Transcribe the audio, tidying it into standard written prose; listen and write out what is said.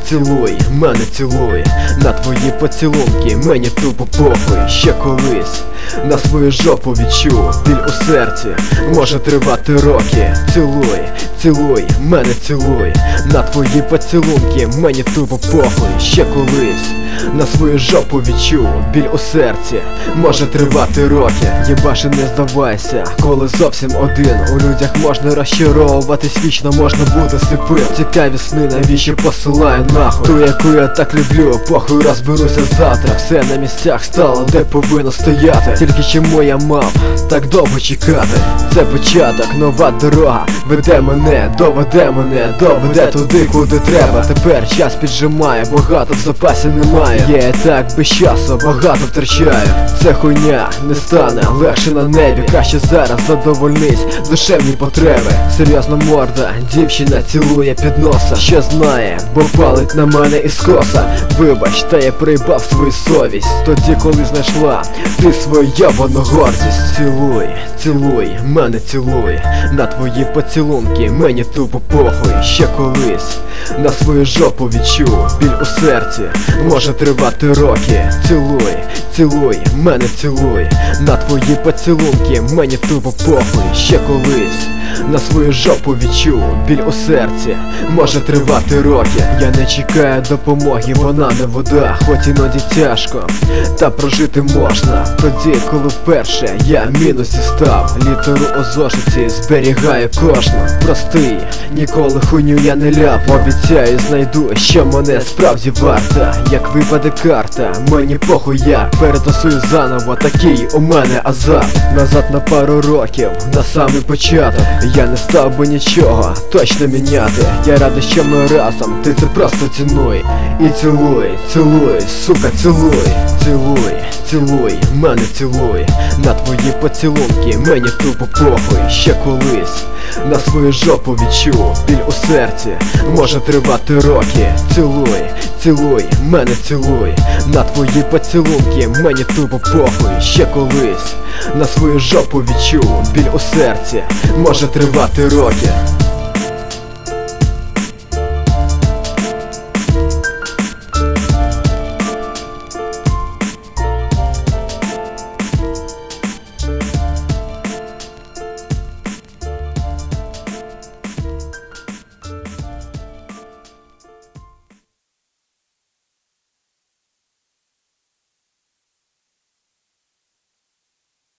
цілуй, мене цілуй, на твої поцілунки мені тупо похуй. Ще колись на свою жопу відчув біль у серці, може тривати роки. Цілуй, цілуй, мене цілуй, на твої поцілунки мені тупо похуй. Ще колись на свою жопу відчув біль у серці, може тривати роки. Єбаше, не здавайся, коли зовсім один. У людях можна розчаровуватись вічно, можна бути сліпим. Цікаві сни навіщо посилаю нахуй ту, яку я так люблю, похуй розберуся завтра. Все на місцях стало, де повинно стояти. Тільки чому я мав так довго чекати? Це початок, нова дорога веде мене, доведе туди, куди треба. Тепер час піджимає, багато в запасі немає. Я і так без часу багато втрачаю. Це хуйня не стане легше на небі. Краще зараз задовольнись душевні потреби. Серйозна морда, дівчина цілує під носа. Ще знає, бо палить на мене із коса. Вибач, та я приїбав свою совість тоді, коли знайшла ти свою ябану гордість. Цілуй, цілуй, мене цілуй, на твої поцілунки мені тупо похуй. Ще колись на свою жопу відчув біль у серці, може тривати роки. Цілуй, цілуй, мене цілуй, на твої поцілунки мені тупо похуй. Ще колись на свою жопу відчув біль у серці, може тривати роки. Я не чекаю допомоги, вона не вода, хоч іноді тяжко, та прожити можна. Тоді, коли вперше я в мінусі став, літеру у зошиті зберігаю кожну. Простий, ніколи хуйню я не ляп. Обіцяю, знайду, що мене справді варта. Як випаде карта, мені похуй, я перетасую заново, такий у мене азарт. Назад на пару років, на самий початок, я не став би нічого точно міняти. Я радий, що ми разом, ти це просто цінуй. І цілуй, цілуй, сука, цілуй. Цілуй, цілуй, мене цілуй, на твої поцілунки мені тупо похуй. Ще колись на свою жопу відчув біль у серці, може тривати роки. Цілуй, цілуй, мене цілуй, на твої поцілунки мені тупо похуй. Ще колись на свою жопу відчув біль у серці, може тривати роки.